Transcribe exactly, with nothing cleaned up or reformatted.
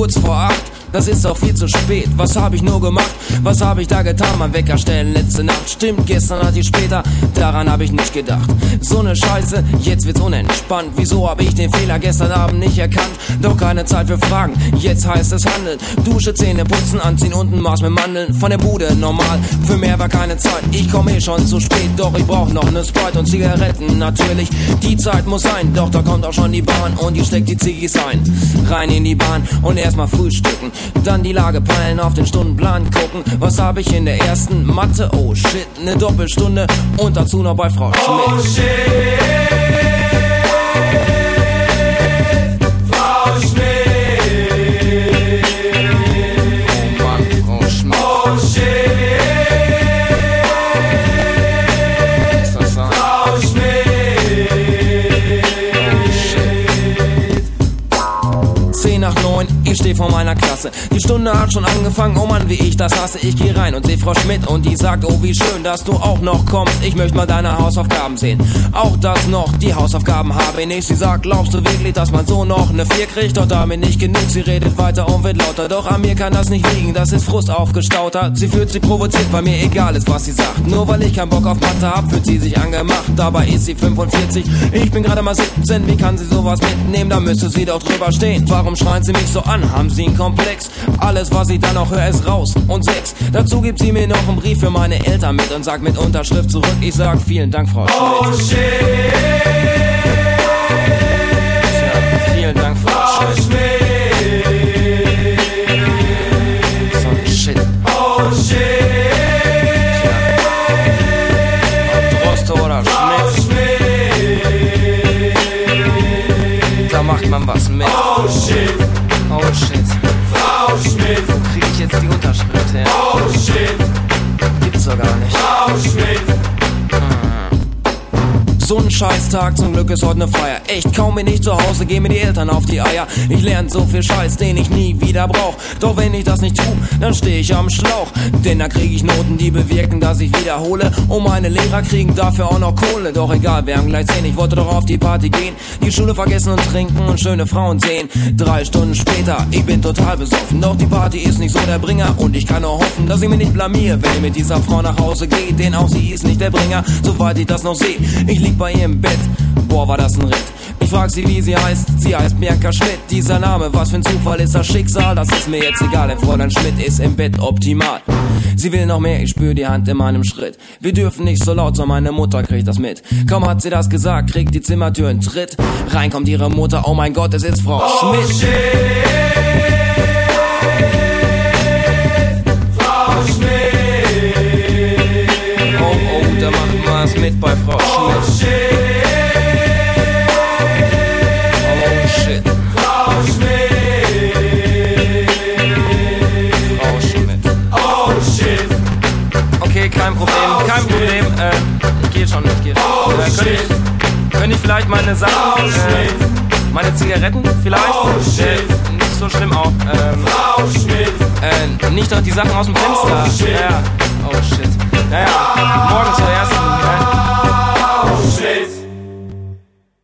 kurz vor acht. Das ist doch viel zu spät, was hab ich nur gemacht? Was hab ich da getan? Mein Wecker stellen letzte Nacht. Stimmt, gestern hatte ich später, daran hab ich nicht gedacht. So ne Scheiße, jetzt wird's unentspannt. Wieso hab ich den Fehler gestern Abend nicht erkannt? Doch keine Zeit für Fragen, jetzt heißt es handeln. Dusche, Zähne putzen, anziehen und ein Maß mit Mandeln. Von der Bude normal, für mehr war keine Zeit. Ich komm eh schon zu spät, doch ich brauch noch ne Sprite und Zigaretten. Natürlich, die Zeit muss sein, doch da kommt auch schon die Bahn und die steckt die Ziggis ein. Rein in die Bahn und erstmal frühstücken. Dann die Lage peilen, auf den Stundenplan gucken. Was hab ich in der ersten? Mathe, oh shit, ne Doppelstunde und dazu noch bei Frau Schmidt. Oh shit, Frau Schmidt. Oh Mann, Frau Schmidt. Oh shit, ist das sein? Frau Schmidt. Zehn nach neun, ich steh vor meiner Klasse. Die Stunde hat schon angefangen, oh Mann, wie ich das hasse. Ich geh rein und seh Frau Schmidt und die sagt, oh wie schön, dass du auch noch kommst. Ich möchte mal deine Hausaufgaben sehen. Auch das noch, die Hausaufgaben habe ich nicht. Sie sagt, glaubst du wirklich, dass man so noch ne vier kriegt? Doch damit nicht genug, sie redet weiter und wird lauter. Doch an mir kann das nicht liegen, das ist Frust aufgestauter. Sie fühlt sich provoziert, weil mir egal ist, was sie sagt. Nur weil ich keinen Bock auf Mathe hab, fühlt sie sich angemacht. Dabei ist sie fünfundvierzig, ich bin gerade mal siebzehn. Wie kann sie sowas mitnehmen? Da müsste sie doch drüber stehen. Warum schreien sie mich so an? Haben sie einen Komplex? Alles, was ich dann noch höre, ist raus und Sex. Dazu gibt sie mir noch einen Brief für meine Eltern mit und sagt mit Unterschrift zurück. Ich sag vielen Dank, Frau Schmidt. Oh shit, Ja, vielen Dank, Frau Frau Schmidt. Schmidt. So ein Shit. Oh shit, Droste oder Frau Schmidt, Schmidt. da macht man was mit. Oh shit, Oh shit, Frau Schmidt. krieg ich jetzt die Unterschrift her? Oh shit, Gibt's doch gar nicht. Frau Schmidt. So ein Scheißtag, zum Glück ist heute ne Feier. Echt, kaum bin ich zu Hause, gehen mir die Eltern auf die Eier. Ich lerne so viel Scheiß, den ich nie wieder brauch. Doch wenn ich das nicht tu, dann steh ich am Schlauch. Denn da krieg ich Noten, die bewirken, dass ich wiederhole. Und meine Lehrer kriegen dafür auch noch Kohle. Doch egal, wir haben gleich zehn, ich wollte doch auf die Party gehen. Die Schule vergessen und trinken und schöne Frauen sehen. Drei Stunden später, ich bin total besoffen. Doch die Party ist nicht so der Bringer. Und ich kann nur hoffen, dass ich mich nicht blamier, wenn ich mit dieser Frau nach Hause gehe. Denn auch sie ist nicht der Bringer, soweit ich das noch sehe. Ich lieg bei ihr im Bett, boah war das ein Ritt. Ich frag sie, wie sie heißt, sie heißt Bianca Schmidt. Dieser Name, was für ein Zufall, ist das Schicksal? Das ist mir jetzt egal, denn Fräulein Schmidt ist im Bett optimal. Sie will noch mehr, ich spür die Hand in meinem Schritt. Wir dürfen nicht so laut sein, meine Mutter kriegt das mit. Kaum hat sie das gesagt, kriegt die Zimmertür einen Tritt. Rein kommt ihre Mutter, oh mein Gott, es ist Frau Oh Schmidt. shit, Frau Schmidt. Oh, oh, da macht man's mit bei Frau Oh Schmidt. shit, Oh shit, Frau Schmidt. Frau Schmidt. Oh shit, Okay, kein Problem, kein Problem. Äh, ich geh schon, ich geh oh schon. Äh, könnte shit, ich, könnte ich vielleicht meine Sachen, Frau äh, Schmidt. meine Zigaretten vielleicht? Oh shit, Äh, nicht so schlimm auch. Ähm, Frau Schmidt. äh, nicht doch die Sachen aus dem Fenster. Oh shit. Ja, oh shit. Naja, morgen zur ersten. Ja.